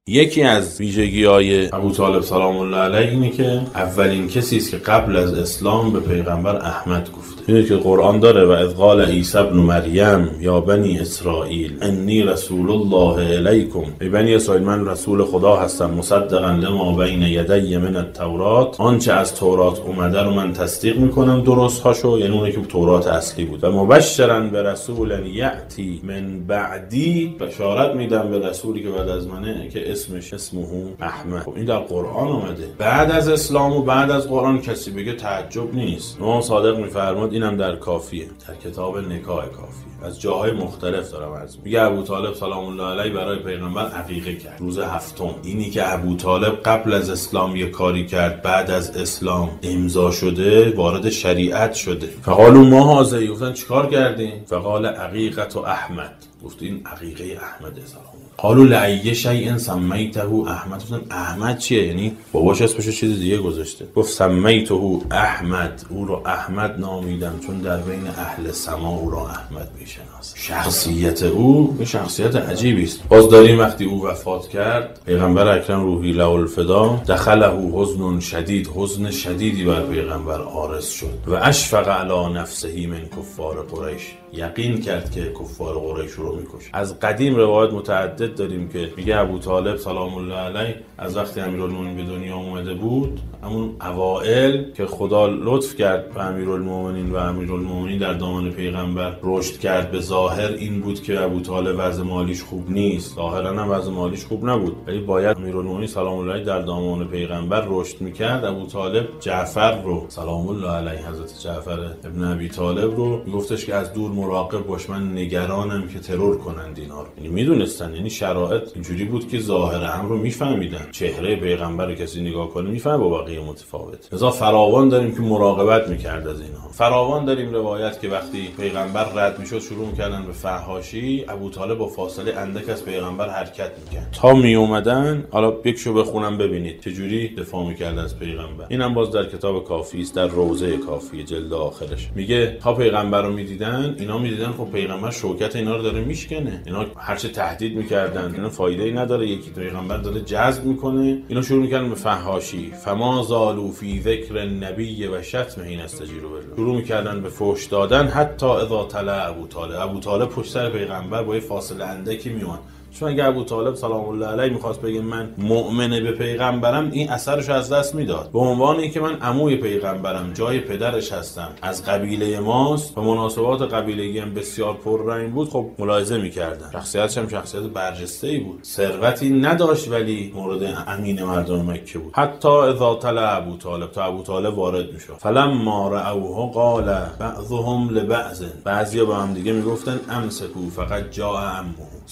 یکی از ویژگی‌های ابوطالب سلام الله علیه اینه که اولین کسی است که قبل از اسلام به پیغمبر احمد گفته. میدونید که قرآن داره و اذ قال عیسی ابن مریم یا بنی اسرائیل انی رسول الله الیکم، ای بنی اسرائیل من رسول خدا هستم، مصدقا لما بین یدی من التورات، آنچه از تورات اومده رو من تصدیق میکنم درست هاشو، یعنی اونی که تورات اصلی بود، و مبشرا به رسول یأتی من بعدی، بشارت میدم به رسولی که بعد از منه که اسمه احمد. خب این در قرآن اومده. بعد از اسلام و بعد از قرآن کسی بگه تعجب نیست. امام صادق میفرماد، اینم در کافیه، در کتاب نکاح کافیه، از جاهای مختلف دارم عرض میگه ابوطالب سلام الله علیه برای پیغمبر عقیقه کرد روز هفتم. اینی که ابوطالب قبل از اسلام یه کاری کرد بعد از اسلام امضا شده، وارد شریعت شده. فقالوا ما هذا، گفتن چیکار کردین؟ فقال عقیقه احمد، گفت این عقیقه احمد سلام الله. قالوا لأی شیء سمیته احمد، گفتن احمد چیه؟ یعنی باباش اسمشو چیز دیگه گذاشته. گفت سمیته احمد، او رو احمد نامیدم چون در بین اهل سما او را احمد میشناسه. شخصیت او به شخصیت عجیبی است. باز داریم وقتی او وفات کرد، پیغمبر اکرم روحی له الفدا دخله حزن شدید، حزن شدیدی بر پیغمبر عارض شد و اشفق علی نفسه من کفار قریش، یقین کرد که کفار قریش رو میکشه. از قدیم روایت متعدد داریم که میگه ابوطالب سلام الله علیه از وقتی امیرالمومنین به دنیا اومده بود، همون اوائل که خدا لطف کرد به امیرالمومنین و امیرالمومنین در دامان پیغمبر رشد کرد، به ظاهر این بود که ابوطالب وضع مالیش خوب نیست، ظاهرا هم وضع مالیش خوب نبود، ولی باید امیرالمومنین سلام الله علیه در دامان پیغمبر رشد میکرد. ابوطالب جعفر رو سلام الله علیه، حضرت جعفر ابن ابی طالب رو میگفتش که از دور مراقب باش، من نگرانم که ترور کنند اینا رو. یعنی میدونستن، یعنی شرایط اینجوری بود که ظاهر امر رو میفهمیدن، چهره پیغمبر کسی نگاه کنه میفهمه با بقیه متفاوت. لذا فراوان داریم که مراقبت میکرد از اینا. فراوان داریم روایت که وقتی پیغمبر رد میشد شروع میکردن به فحاشی، ابوطالب با فاصله اندک از پیغمبر حرکت میکرد تا می اومدن. حالا یکشو بخونم ببینید چه جوری دفاع میکرد از پیغمبر. اینم باز در کتاب کافی است، در روضه کافی جلد آخرش میگه تا پیغمبر رو میدیدن، اینا میدیدن خب پیغمبر شوکت اینا رو داره میشکنه، اینا هرچه تهدید میکردن اینا فایده‌ای نداره، یکی پیغمبر داره جذب میکنه، اینا شروع میکردن به فحاشی. فما زالوا فی ذکر النبی و شتمه نستجیروا بالله، شروع میکردن به فحش دادن حتی اذا طلع ابوطالب پشت سر پیغمبر با یه فاصله اندکی میومد. چون اگه ابوطالب سلام الله علیه میخواست بگه من مؤمن به پیغمبرم، این اثرش از دست میداد. به عنوان اینکه من عموی پیغمبرم، جای پدرش هستم، از قبیله ماست و مناسبات قبیلگی هم بسیار پررنگ بود، خب ملاحظه میکردن. شخصیتش هم شخصیت برجسته‌ای بود، ثروتی نداشت ولی مورد امین مردم مکه بود. حتی اذا طلع ابوطالب، تا ابوطالب وارد میشد، فلما رأوه قال بعضهم لبعض، بعضیا به هم دیگه میگفتن امسکوا فقط جاء عمه،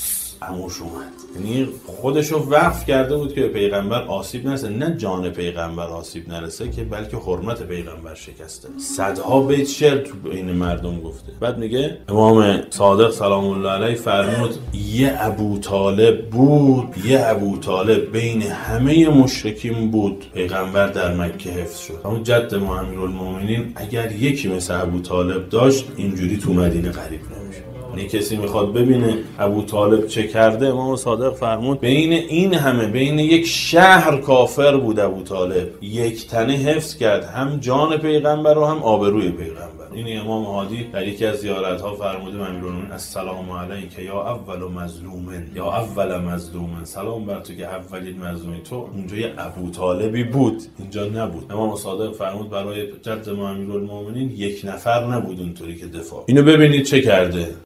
عموش اومد. یعنی خودشو وقف کرده بود که به پیغمبر آسیب نرسه، نه جان پیغمبر آسیب نرسه که بلکه حرمت پیغمبر شکسته. صدها بیت شعر تو این مردم گفته. بعد میگه امام صادق سلام الله علیه فرمود یه ابوطالب بود، یه ابوطالب بین همه مشرکین بود، پیغمبر در مکه حفظ شد. اما جد ما امیرالمومنین اگر یکی مثل ابوطالب داشت اینجوری تو مدینه غریب نمیشه. یعنی کسی میخواد ببینه ابوطالب چه کرده، امام صادق فرمود بین این همه، بین یک شهر کافر بود ابوطالب، یک تنه حفظ کرد، هم جان پیغمبر و هم آبروی پیغمبر. این امام هادی در یکی از زیارت‌ها فرموده امیرالمومنین السلام علیک یا اول مظلومن، یا اول مظلومن، سلام بر تو که اولین مظلومی. تو اونجا یه ابوطالبی بود، اینجا نبود. امام صادق فرمود برای جد ما امیرالمومنین یک نفر نبود اونطوری که دفاع. اینو ببینید چه کرده.